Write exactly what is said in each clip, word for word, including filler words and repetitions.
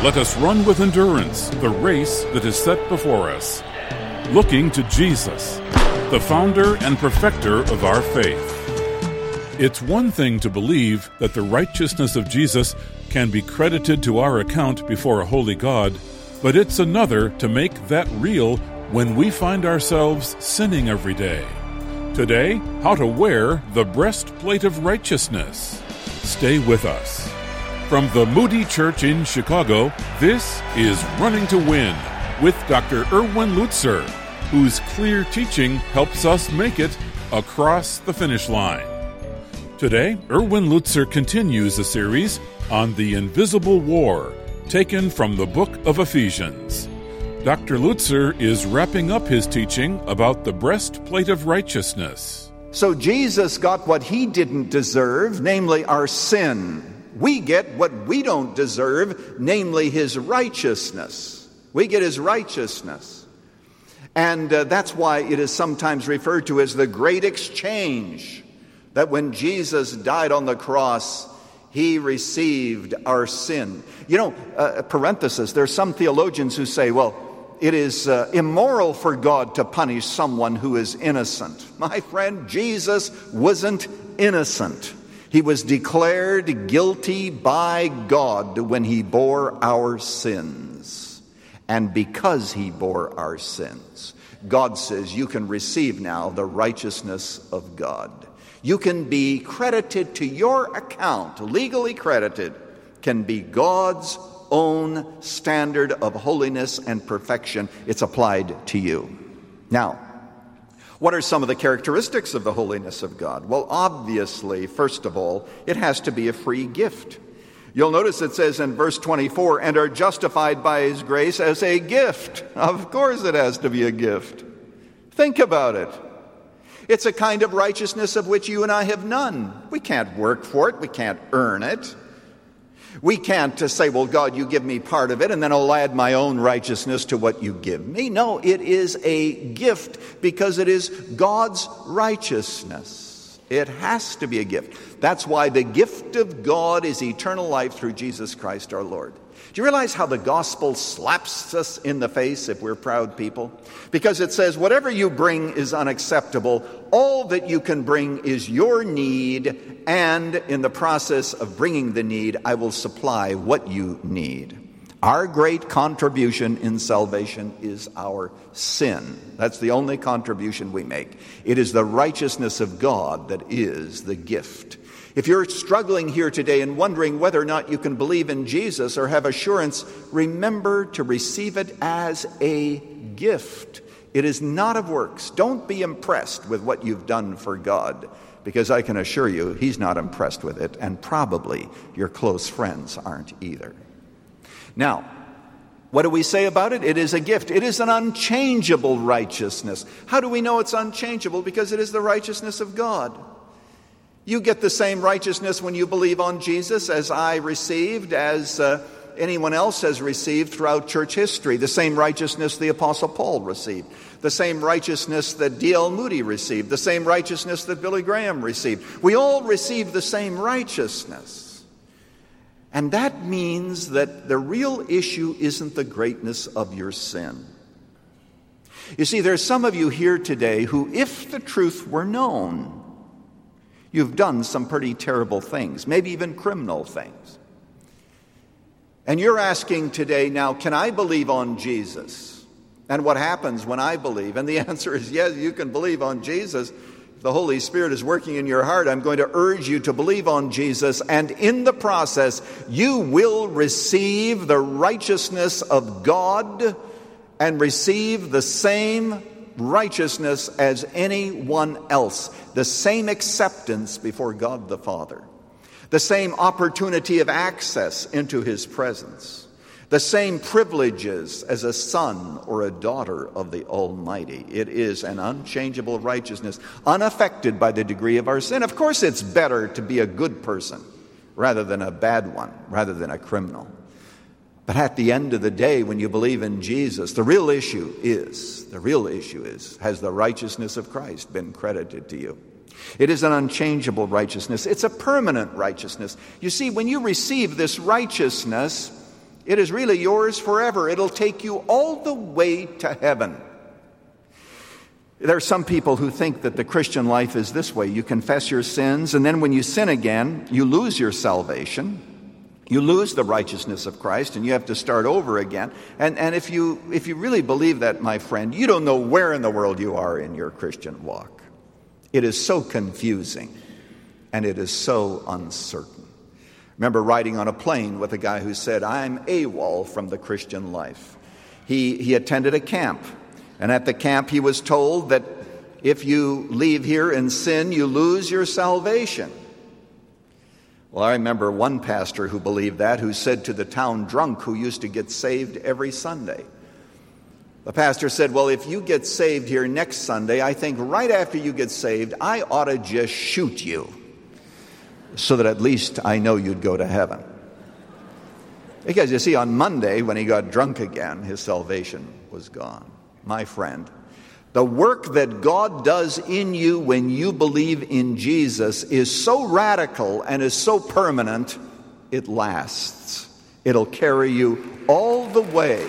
let us run with endurance the race that is set before us, looking to Jesus, the founder and perfecter of our faith. It's one thing to believe that the righteousness of Jesus can be credited to our account before a holy God, but it's another to make that real when we find ourselves sinning every day. Today, how to wear the breastplate of righteousness. Stay with us. From the Moody Church in Chicago, this is Running to Win with Doctor Erwin Lutzer, whose clear teaching helps us make it across the finish line. Today, Erwin Lutzer continues a series on the invisible war, taken from the book of Ephesians. Doctor Lutzer is wrapping up his teaching about the breastplate of righteousness. So Jesus got what he didn't deserve, namely our sin. We get what we don't deserve, namely his righteousness. We get his righteousness. And uh, that's why it is sometimes referred to as the great exchange. That when Jesus died on the cross, he received our sin. You know, uh, parenthesis, there are some theologians who say, well, it is uh, immoral for God to punish someone who is innocent. My friend, Jesus wasn't innocent. He was declared guilty by God when he bore our sins. And because he bore our sins, God says you can receive now the righteousness of God. You can be credited to your account, legally credited, can be God's own standard of holiness and perfection. It's applied to you. Now, what are some of the characteristics of the holiness of God? Well, obviously, first of all, it has to be a free gift. You'll notice it says in verse twenty-four, and are justified by his grace as a gift. Of course it has to be a gift. Think about it. It's a kind of righteousness of which you and I have none. We can't work for it. We can't earn it. We can't uh, say, well, God, you give me part of it, and then I'll add my own righteousness to what you give me. No, it is a gift because it is God's righteousness. It has to be a gift. That's why the gift of God is eternal life through Jesus Christ our Lord. Do you realize how the gospel slaps us in the face if we're proud people? Because it says, whatever you bring is unacceptable. All that you can bring is your need, and in the process of bringing the need, I will supply what you need. Our great contribution in salvation is our sin. That's the only contribution we make. It is the righteousness of God that is the gift. If you're struggling here today and wondering whether or not you can believe in Jesus or have assurance, remember to receive it as a gift. It is not of works. Don't be impressed with what you've done for God, because I can assure you he's not impressed with it, and probably your close friends aren't either. Now, what do we say about it? It is a gift. It is an unchangeable righteousness. How do we know it's unchangeable? Because it is the righteousness of God. You get the same righteousness when you believe on Jesus as I received, as uh, anyone else has received throughout church history. The same righteousness the Apostle Paul received. The same righteousness that D L Moody received. The same righteousness that Billy Graham received. We all receive the same righteousness. And that means that the real issue isn't the greatness of your sin. You see, there's some of you here today who, if the truth were known, you've done some pretty terrible things, maybe even criminal things. And you're asking today, now, can I believe on Jesus? And what happens when I believe? And the answer is yes, you can believe on Jesus. If the Holy Spirit is working in your heart, I'm going to urge you to believe on Jesus. And in the process, you will receive the righteousness of God and receive the same righteousness as anyone else, the same acceptance before God the Father, the same opportunity of access into his presence, the same privileges as a son or a daughter of the Almighty. It is an unchangeable righteousness, unaffected by the degree of our sin. Of course, it's better to be a good person rather than a bad one, rather than a criminal. But at the end of the day, when you believe in Jesus, the real issue is, the real issue is, has the righteousness of Christ been credited to you? It is an unchangeable righteousness. It's a permanent righteousness. You see, when you receive this righteousness, It is really yours forever. It'll take you all the way to heaven. There are some people who think that the Christian life is this way. You confess your sins, and then when you sin again, you lose your salvation. You lose the righteousness of Christ, and you have to start over again. And, and if you, if you really believe that, my friend, you don't know where in the world you are in your Christian walk. It is so confusing, and it is so uncertain. I remember riding on a plane with a guy who said, I'm AWOL from the Christian life. He, he attended a camp. And at the camp, he was told that if you leave here in sin, you lose your salvation. Well, I remember one pastor who believed that, who said to the town drunk who used to get saved every Sunday. The pastor said, well, if you get saved here next Sunday, I think right after you get saved, I ought to just shoot you so that at least I know you'd go to heaven. Because you see, on Monday, when he got drunk again, his salvation was gone. My friend, the work that God does in you when you believe in Jesus is so radical and is so permanent, it lasts. It'll carry you all the way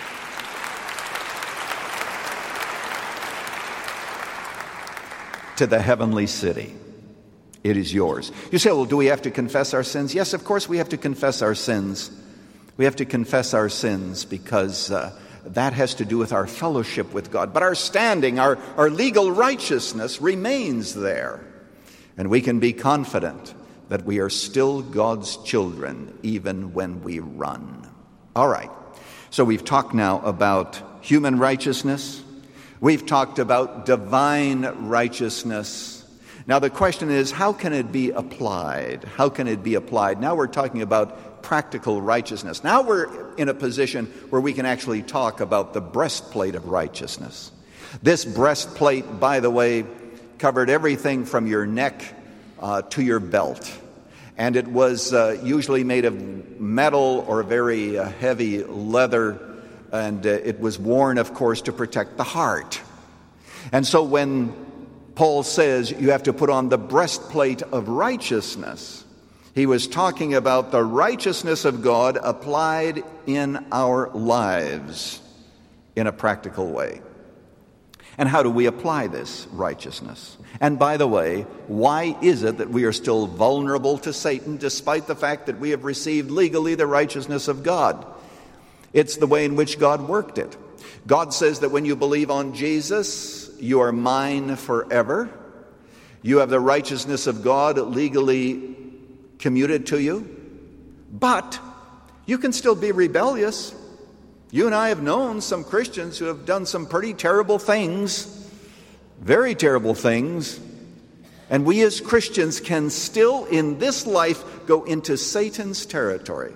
to the heavenly city. It is yours. You say, well, do we have to confess our sins? Yes, of course we have to confess our sins. We have to confess our sins because uh, that has to do with our fellowship with God. But our standing, our, our legal righteousness remains there. And we can be confident that we are still God's children even when we run. All right. So we've talked now about human righteousness. We've talked about divine righteousness. Now the question is, how can it be applied? How can it be applied? Now we're talking about practical righteousness. Now we're in a position where we can actually talk about the breastplate of righteousness. This breastplate, by the way, covered everything from your neck uh, to your belt. And it was uh, usually made of metal or very uh, heavy leather. And uh, it was worn, of course, to protect the heart. And so when Paul says you have to put on the breastplate of righteousness, he was talking about the righteousness of God applied in our lives in a practical way. And how do we apply this righteousness? And by the way, why is it that we are still vulnerable to Satan despite the fact that we have received legally the righteousness of God? It's the way in which God worked it. God says that when you believe on Jesus, you are mine forever. You have the righteousness of God legally commuted to you. But you can still be rebellious. You and I have known some Christians who have done some pretty terrible things, very terrible things. And we as Christians can still in this life go into Satan's territory.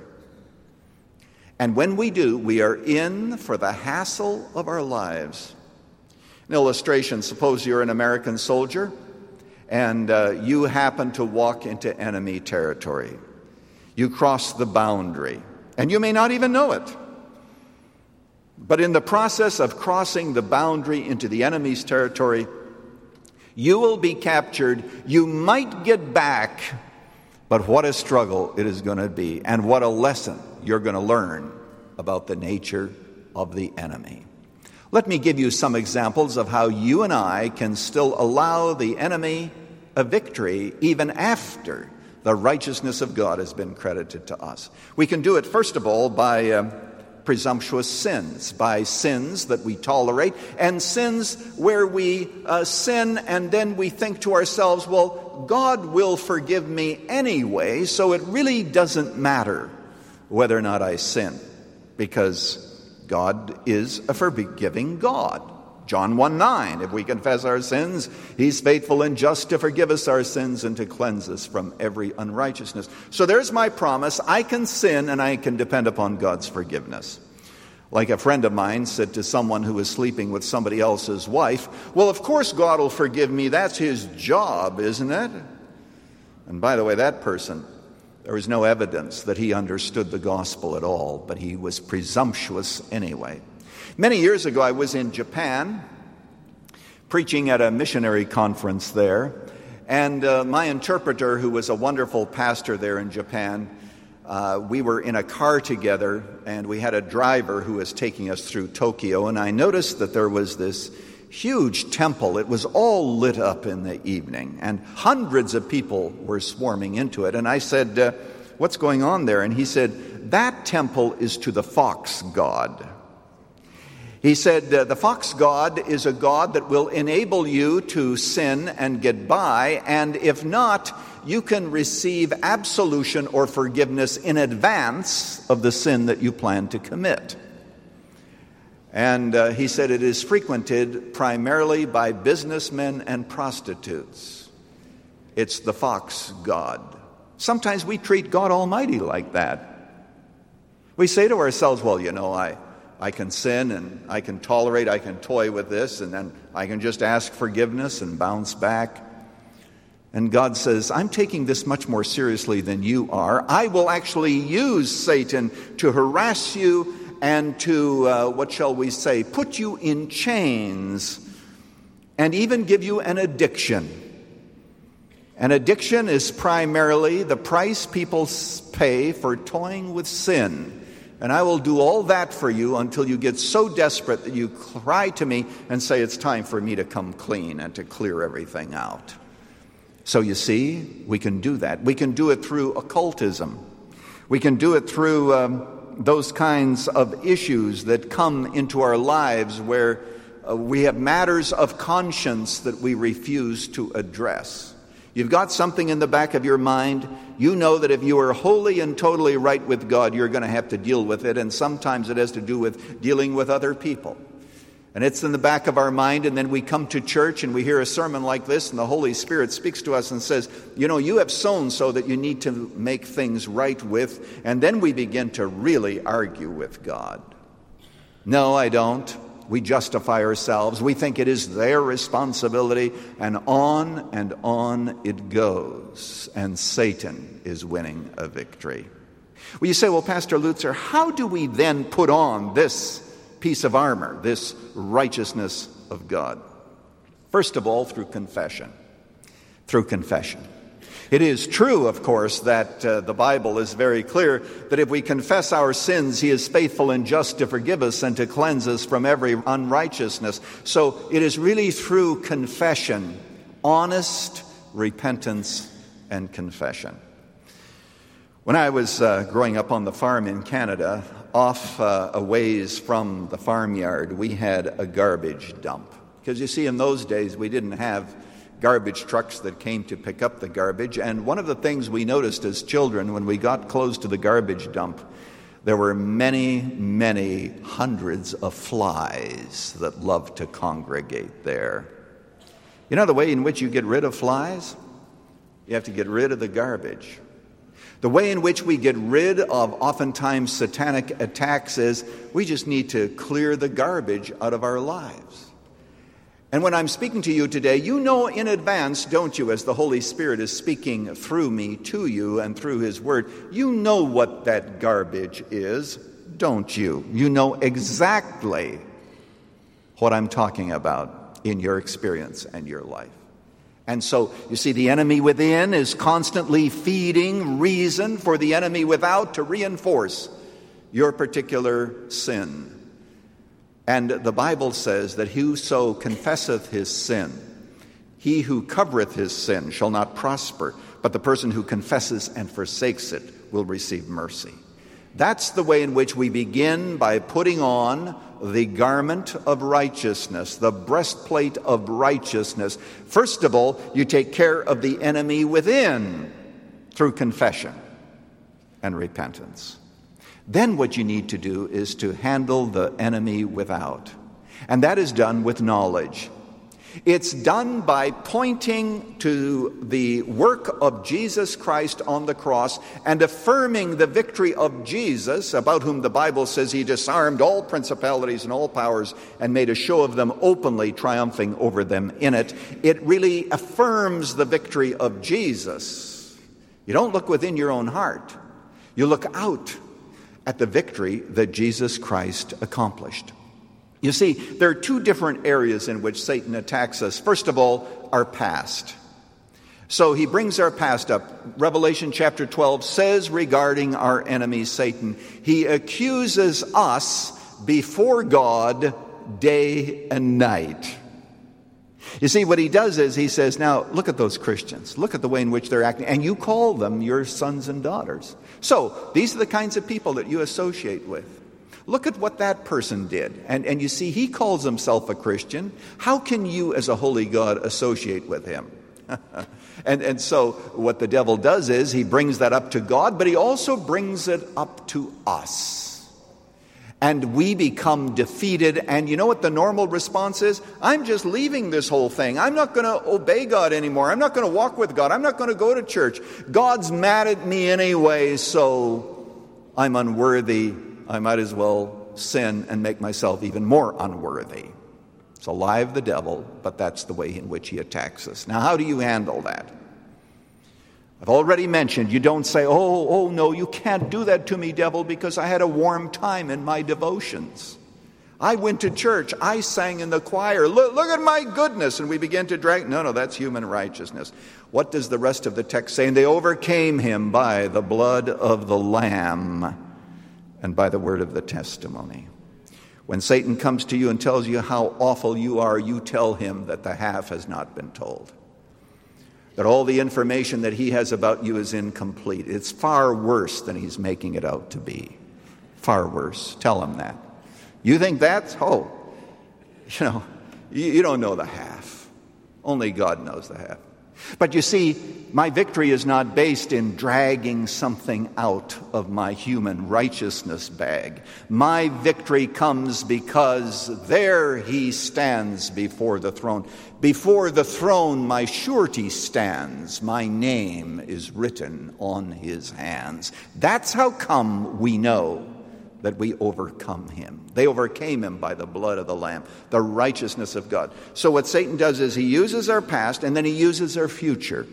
And when we do, we are in for the hassle of our lives. An illustration, suppose you're an American soldier and uh, you happen to walk into enemy territory. You cross the boundary, and you may not even know it. But in the process of crossing the boundary into the enemy's territory, you will be captured. You might get back, but what a struggle it is going to be, and what a lesson you're going to learn about the nature of the enemy. Let me give you some examples of how you and I can still allow the enemy a victory even after the righteousness of God has been credited to us. We can do it, first of all, by uh, presumptuous sins, by sins that we tolerate, and sins where we uh, sin and then we think to ourselves, well, God will forgive me anyway, so it really doesn't matter whether or not I sin, because God is a forgiving God. John one nine, if we confess our sins, He's faithful and just to forgive us our sins and to cleanse us from every unrighteousness. So there's my promise. I can sin and I can depend upon God's forgiveness. Like a friend of mine said to someone who was sleeping with somebody else's wife, well, of course God will forgive me. That's His job, isn't it? And by the way, that person, there was no evidence that he understood the gospel at all, but he was presumptuous anyway. Many years ago, I was in Japan, preaching at a missionary conference there, and uh, my interpreter, who was a wonderful pastor there in Japan, uh, we were in a car together, and we had a driver who was taking us through Tokyo, and I noticed that there was this huge temple. It was all lit up in the evening, and hundreds of people were swarming into it. And I said, uh, what's going on there? And he said, that temple is to the fox god. He said, uh, the fox god is a god that will enable you to sin and get by, and if not, you can receive absolution or forgiveness in advance of the sin that you plan to commit. And uh, he said it is frequented primarily by businessmen and prostitutes. It's the fox god. Sometimes we treat God Almighty like that. We say to ourselves, well, you know, I, I can sin and I can tolerate, I can toy with this, and then I can just ask forgiveness and bounce back. And God says, I'm taking this much more seriously than you are. I will actually use Satan to harass you and to, uh, what shall we say, put you in chains and even give you an addiction. An addiction is primarily the price people pay for toying with sin. And I will do all that for you until you get so desperate that you cry to me and say, it's time for me to come clean and to clear everything out. So you see, we can do that. We can do it through occultism. We can do it through um, those kinds of issues that come into our lives where uh, we have matters of conscience that we refuse to address. You've got something in the back of your mind. You know that if you are wholly and totally right with God, you're going to have to deal with it, and sometimes it has to do with dealing with other people. And it's in the back of our mind, and then we come to church and we hear a sermon like this, and the Holy Spirit speaks to us and says, you know, you have sown so that you need to make things right with, and then we begin to really argue with God. No, I don't. We justify ourselves. We think it is their responsibility, and on and on it goes, and Satan is winning a victory. Well, you say, well, Pastor Lutzer, how do we then put on this piece of armor, this righteousness of God? First of all, through confession. Through confession. It is true, of course, that uh, the Bible is very clear that if we confess our sins, He is faithful and just to forgive us and to cleanse us from every unrighteousness. So it is really through confession, honest repentance and confession. When I was uh, growing up on the farm in Canada, off uh, a ways from the farmyard, we had a garbage dump. Because you see, in those days, we didn't have garbage trucks that came to pick up the garbage. And one of the things we noticed as children when we got close to the garbage dump, there were many, many hundreds of flies that loved to congregate there. You know the way in which you get rid of flies? You have to get rid of the garbage. The way in which we get rid of oftentimes satanic attacks is we just need to clear the garbage out of our lives. And when I'm speaking to you today, you know in advance, don't you, as the Holy Spirit is speaking through me to you and through His Word, you know what that garbage is, don't you? You know exactly what I'm talking about in your experience and your life. And so, you see, the enemy within is constantly feeding reason for the enemy without to reinforce your particular sin. And the Bible says that whoso confesseth his sin, he who covereth his sin shall not prosper, but the person who confesses and forsakes it will receive mercy. That's the way in which we begin, by putting on the garment of righteousness, the breastplate of righteousness. First of all, you take care of the enemy within through confession and repentance. Then what you need to do is to handle the enemy without. And that is done with knowledge. It's done by pointing to the work of Jesus Christ on the cross and affirming the victory of Jesus, about whom the Bible says He disarmed all principalities and all powers and made a show of them openly, triumphing over them in it. It really affirms the victory of Jesus. You don't look within your own heart. You look out at the victory that Jesus Christ accomplished. You see, there are two different areas in which Satan attacks us. First of all, our past. So he brings our past up. Revelation chapter twelve says regarding our enemy Satan, he accuses us before God day and night. You see, what he does is he says, now, look at those Christians. Look at the way in which they're acting. And you call them your sons and daughters. So, these are the kinds of people that you associate with. Look at what that person did. And, and you see, he calls himself a Christian. How can you, as a holy God, associate with him? and, and so, what the devil does is he brings that up to God, but he also brings it up to us. And we become defeated. And you know what the normal response is? I'm just leaving this whole thing. I'm not going to obey God anymore. I'm not going to walk with God. I'm not going to go to church. God's mad at me anyway, so I'm unworthy. I might as well sin and make myself even more unworthy. It's a lie of the devil, but that's the way in which he attacks us. Now, how do you handle that? I've already mentioned, you don't say, oh, oh, no, you can't do that to me, devil, because I had a warm time in my devotions. I went to church. I sang in the choir. Look, look at my goodness. And we begin to drag. No, no, that's human righteousness. What does the rest of the text say? And they overcame him by the blood of the Lamb and by the word of the testimony. When Satan comes to you and tells you how awful you are, you tell him that the half has not been told. That all the information that he has about you is incomplete. It's far worse than he's making it out to be. Far worse. Tell him that. You think that's, oh, you know, you, you don't know the half. Only God knows the half. But you see, my victory is not based in dragging something out of my human righteousness bag. My victory comes because there he stands before the throne. Before the throne my surety stands. My name is written on his hands. That's how come we know that we overcome him. They overcame him by the blood of the Lamb, the righteousness of God. So what Satan does is he uses our past and then he uses our future.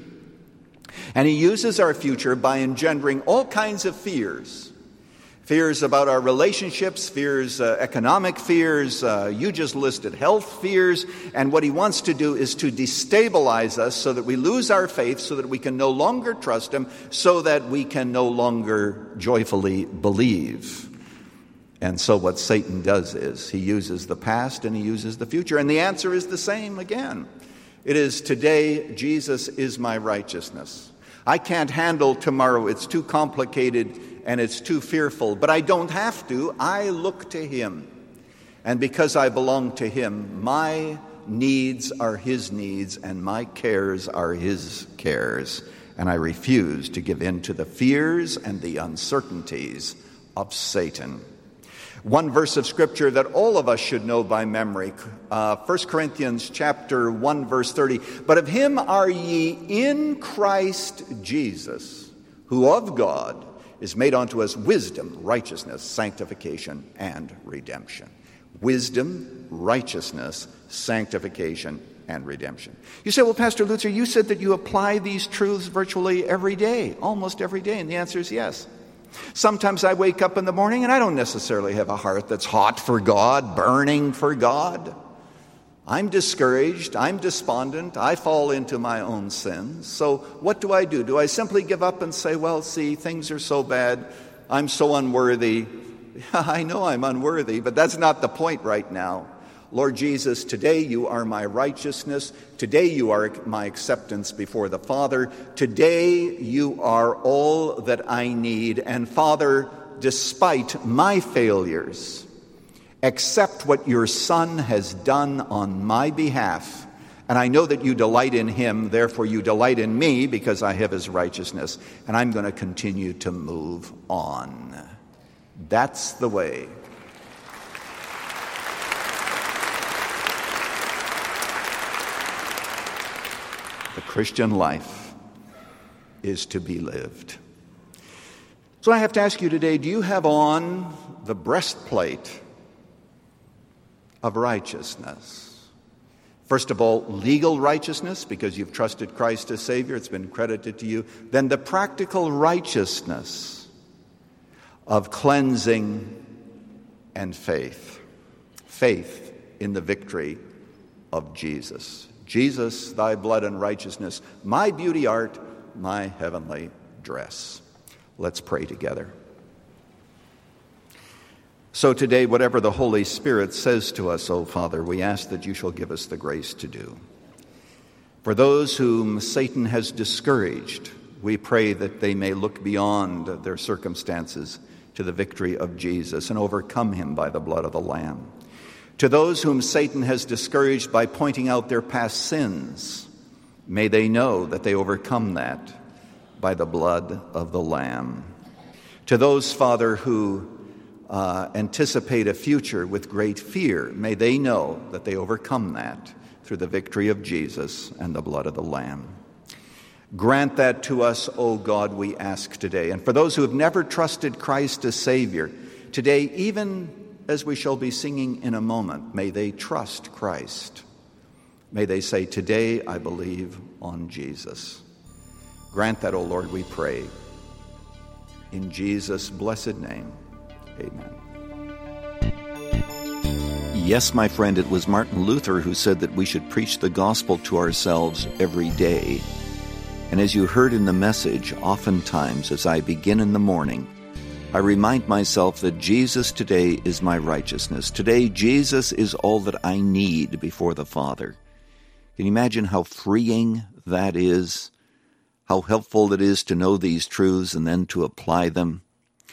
And he uses our future by engendering all kinds of fears. Fears about our relationships, fears, uh, economic fears, uh, you just listed health fears. And what he wants to do is to destabilize us so that we lose our faith, so that we can no longer trust him, so that we can no longer joyfully believe. And so what Satan does is he uses the past and he uses the future. And the answer is the same again. It is, today Jesus is my righteousness. I can't handle tomorrow. It's too complicated and it's too fearful. But I don't have to. I look to him. And because I belong to him, my needs are his needs and my cares are his cares. And I refuse to give in to the fears and the uncertainties of Satan. One verse of Scripture that all of us should know by memory, uh, First Corinthians chapter one, verse thirty. But of him are ye in Christ Jesus, who of God is made unto us wisdom, righteousness, sanctification, and redemption. Wisdom, righteousness, sanctification, and redemption. You say, well, Pastor Lutzer, you said that you apply these truths virtually every day, almost every day. And the answer is yes. Sometimes I wake up in the morning and I don't necessarily have a heart that's hot for God, burning for God. I'm discouraged. I'm despondent. I fall into my own sins. So what do I do? Do I simply give up and say, well, see, things are so bad. I'm so unworthy. I know I'm unworthy, but that's not the point right now. Lord Jesus, today you are my righteousness. Today you are my acceptance before the Father. Today you are all that I need. And Father, despite my failures, accept what your Son has done on my behalf. And I know that you delight in him, therefore you delight in me because I have his righteousness. And I'm going to continue to move on. That's the way. The Christian life is to be lived. So I have to ask you today, do you have on the breastplate of righteousness? First of all, legal righteousness, because you've trusted Christ as Savior, it's been credited to you. Then the practical righteousness of cleansing and faith. Faith in the victory of Jesus. Jesus, thy blood and righteousness, my beauty art, my heavenly dress. Let's pray together. So today, whatever the Holy Spirit says to us, O Father, we ask that you shall give us the grace to do. For those whom Satan has discouraged, we pray that they may look beyond their circumstances to the victory of Jesus and overcome him by the blood of the Lamb. To those whom Satan has discouraged by pointing out their past sins, may they know that they overcome that by the blood of the Lamb. To those, Father, who uh, anticipate a future with great fear, may they know that they overcome that through the victory of Jesus and the blood of the Lamb. Grant that to us, O God, we ask today. And for those who have never trusted Christ as Savior, today, even as we shall be singing in a moment, may they trust Christ. May they say, today I believe on Jesus. Grant that, O Lord, we pray. In Jesus' blessed name, amen. Yes, my friend, it was Martin Luther who said that we should preach the gospel to ourselves every day. And as you heard in the message, oftentimes as I begin in the morning, I remind myself that Jesus today is my righteousness. Today, Jesus is all that I need before the Father. Can you imagine how freeing that is? How helpful it is to know these truths and then to apply them?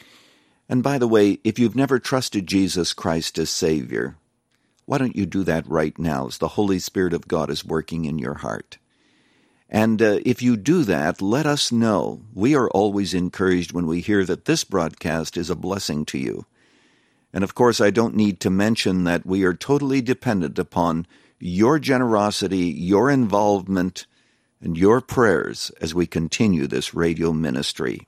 And by the way, if you've never trusted Jesus Christ as Savior, why don't you do that right now as the Holy Spirit of God is working in your heart? And uh, if you do that, let us know. We are always encouraged when we hear that this broadcast is a blessing to you. And of course, I don't need to mention that we are totally dependent upon your generosity, your involvement, and your prayers as we continue this radio ministry.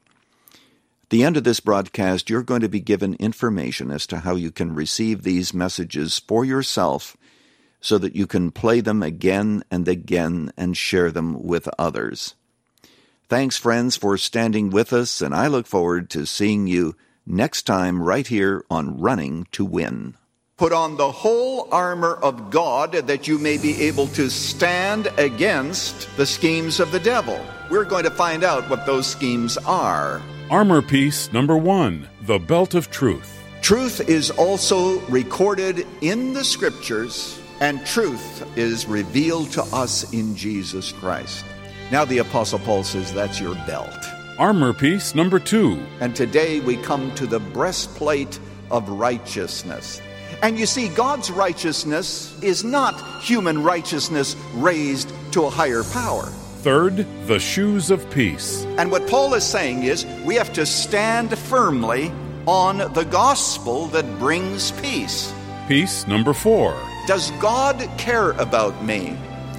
At the end of this broadcast, you're going to be given information as to how you can receive these messages for yourself so that you can play them again and again and share them with others. Thanks, friends, for standing with us, and I look forward to seeing you next time right here on Running to Win. Put on the whole armor of God that you may be able to stand against the schemes of the devil. We're going to find out what those schemes are. Armor piece number one, the belt of truth. Truth is also recorded in the Scriptures, and truth is revealed to us in Jesus Christ. Now the Apostle Paul says that's your belt. Armor piece number two. And today we come to the breastplate of righteousness. And you see, God's righteousness is not human righteousness raised to a higher power. Third, the shoes of peace. And what Paul is saying is we have to stand firmly on the gospel that brings peace. Piece number four. Does God care about me?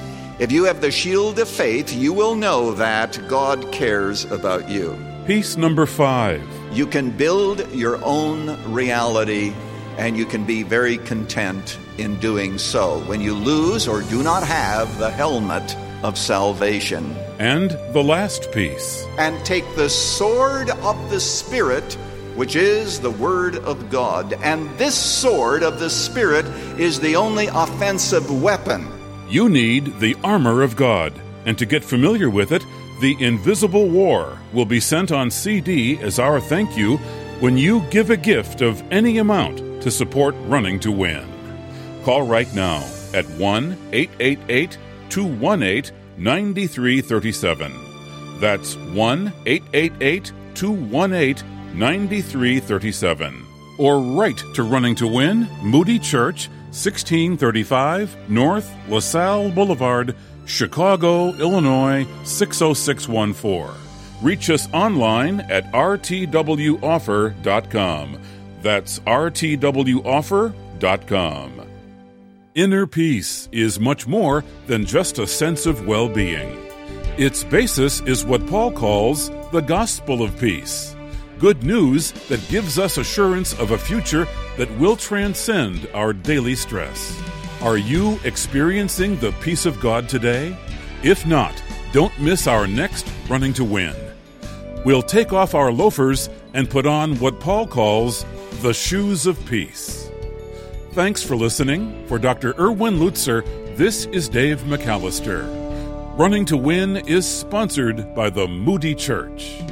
If you have the shield of faith, you will know that God cares about you. Piece number five. You can build your own reality, and you can be very content in doing so when you lose or do not have the helmet of salvation. And the last piece. And take the sword of the Spirit, which is the Word of God. And this sword of the Spirit is the only offensive weapon. You need the armor of God. And to get familiar with it, The Invisible War will be sent on C D as our thank you when you give a gift of any amount to support Running to Win. Call right now at one eight eight eight, two one eight, nine three three seven. That's one eight eight eight, two one eight, nine three three seven. Or write to Running to Win, Moody Church, sixteen thirty-five North LaSalle Boulevard, Chicago, Illinois, six oh six one four. Reach us online at r t w offer dot com. That's r t w offer dot com. Inner peace is much more than just a sense of well-being. Its basis is what Paul calls the gospel of peace. Good news that gives us assurance of a future that will transcend our daily stress. Are you experiencing the peace of God today? If not, don't miss our next Running to Win. We'll take off our loafers and put on what Paul calls the shoes of peace. Thanks for listening. For Doctor Erwin Lutzer, This is Dave McAllister. Running to Win is sponsored by the Moody Church.